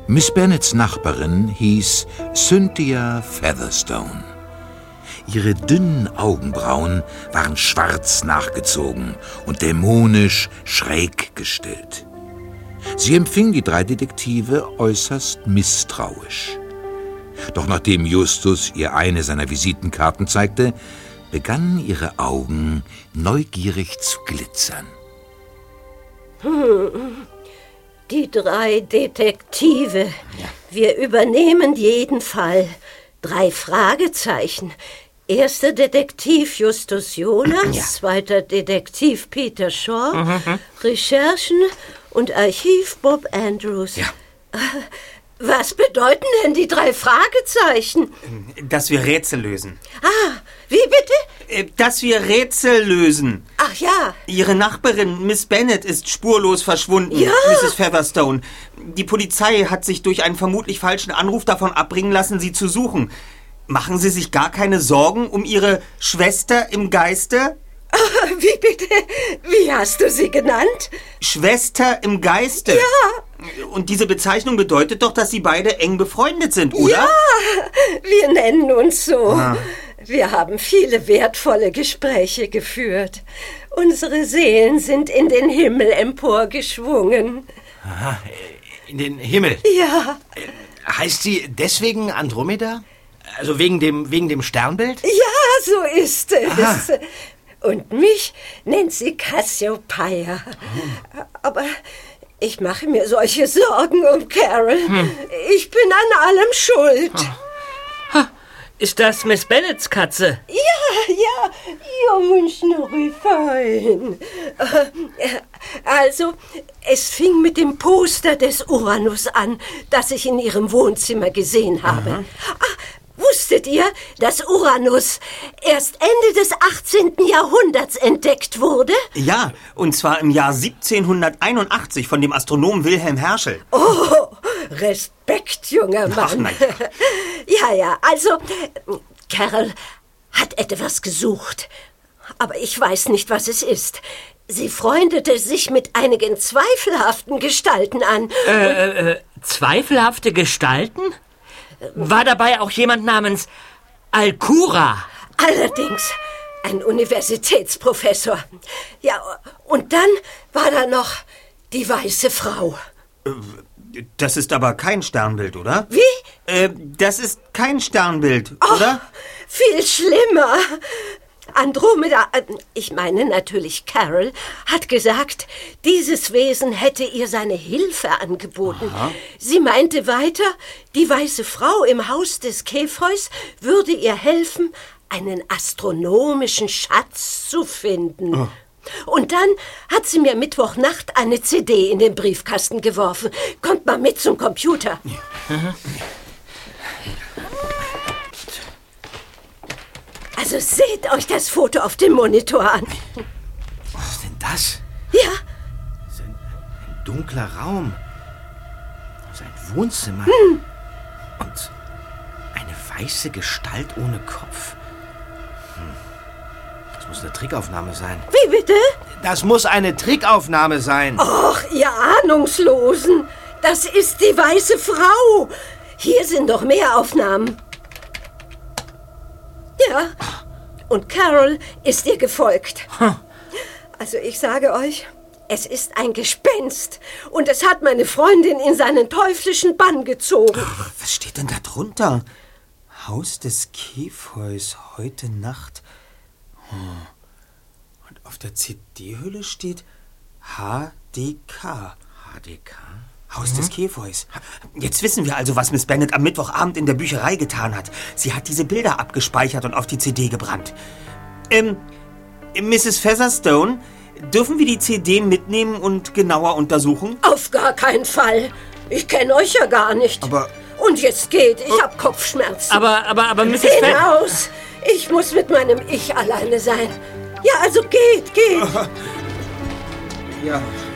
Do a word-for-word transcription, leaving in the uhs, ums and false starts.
Miss Bennets Nachbarin hieß Cynthia Featherstone. Ihre dünnen Augenbrauen waren schwarz nachgezogen und dämonisch schräg gestellt. Sie empfing die drei Detektive äußerst misstrauisch. Doch nachdem Justus ihr eine seiner Visitenkarten zeigte, begannen ihre Augen neugierig zu glitzern. Hm. Die drei Detektive. Ja. Wir übernehmen jeden Fall. Drei Fragezeichen. Erster Detektiv Justus Jonas, ja. Zweiter Detektiv Peter Shaw, mhm. Recherchen und Archiv Bob Andrews. Ja. Was bedeuten denn die drei Fragezeichen? Dass wir Rätsel lösen. Ah, wie bitte? Dass wir Rätsel lösen. Ach ja. Ihre Nachbarin, Miss Bennet, ist spurlos verschwunden, ja. Misses Featherstone. Die Polizei hat sich durch einen vermutlich falschen Anruf davon abbringen lassen, sie zu suchen. Machen Sie sich gar keine Sorgen um Ihre Schwester im Geiste? Wie bitte? Wie hast du sie genannt? Schwester im Geiste. Ja. Und diese Bezeichnung bedeutet doch, dass Sie beide eng befreundet sind, oder? Ja, wir nennen uns so. Ah. Wir haben viele wertvolle Gespräche geführt. Unsere Seelen sind in den Himmel emporgeschwungen. Aha, in den Himmel? Ja. Heißt sie deswegen Andromeda? Also wegen dem, wegen dem Sternbild? Ja, so ist es. Aha. Und mich nennt sie Cassiopeia. Oh. Aber ich mache mir solche Sorgen um Carol. Hm. Ich bin an allem schuld. Oh. Ha, ist das Miss Bennets Katze? Ja, ja, jungen Schnurrifein. Also, es fing mit dem Poster des Uranus an, das ich in ihrem Wohnzimmer gesehen habe. Mhm. Ach, wusstet ihr, dass Uranus erst Ende des achtzehnten Jahrhunderts entdeckt wurde? Ja, und zwar im Jahr siebzehnhunderteinundachtzig von dem Astronomen Wilhelm Herschel. Oh, Respekt, junger Mann. Ach, nein. Ja, ja, also, Carol hat etwas gesucht. Aber ich weiß nicht, was es ist. Sie freundete sich mit einigen zweifelhaften Gestalten an. Äh, äh, zweifelhafte Gestalten? War dabei auch jemand namens Alcura? Allerdings ein Universitätsprofessor. Ja, und dann war da noch die weiße Frau. Das ist aber kein Sternbild, oder? Wie? Äh, das ist kein Sternbild, oh, oder? Viel schlimmer. Andromeda, ich meine natürlich Carol, hat gesagt, dieses Wesen hätte ihr seine Hilfe angeboten. Aha. Sie meinte weiter, die weiße Frau im Haus des Käfreus würde ihr helfen, einen astronomischen Schatz zu finden. Oh. Und dann hat sie mir Mittwochnacht eine C D in den Briefkasten geworfen. Kommt mal mit zum Computer. Ja. Also seht euch das Foto auf dem Monitor an. Was ist denn das? Ja. Das ist ein, ein dunkler Raum. Das ist ein Wohnzimmer. Hm. Und eine weiße Gestalt ohne Kopf. Hm. Das muss eine Trickaufnahme sein. Wie bitte? Das muss eine Trickaufnahme sein. Och, ihr Ahnungslosen. Das ist die weiße Frau. Hier sind doch mehr Aufnahmen. Ja, und Carol ist ihr gefolgt. Also ich sage euch, es ist ein Gespenst. Und es hat meine Freundin in seinen teuflischen Bann gezogen. Was steht denn da drunter? Haus des Käfreus, heute Nacht. Und auf der C D-Hülle steht H D K. H D K? Haus mhm. des Käfreus. Jetzt wissen wir also, was Miss Bennet am Mittwochabend in der Bücherei getan hat. Sie hat diese Bilder abgespeichert und auf die C D gebrannt. Ähm, Misses Featherstone, dürfen wir die C D mitnehmen und genauer untersuchen? Auf gar keinen Fall. Ich kenne euch ja gar nicht. Aber... Und jetzt geht, ich hab Kopfschmerzen. Aber, aber, aber, Misses Hinaus! Ich muss mit meinem Ich alleine sein. Ja, also geht, geht. Ja...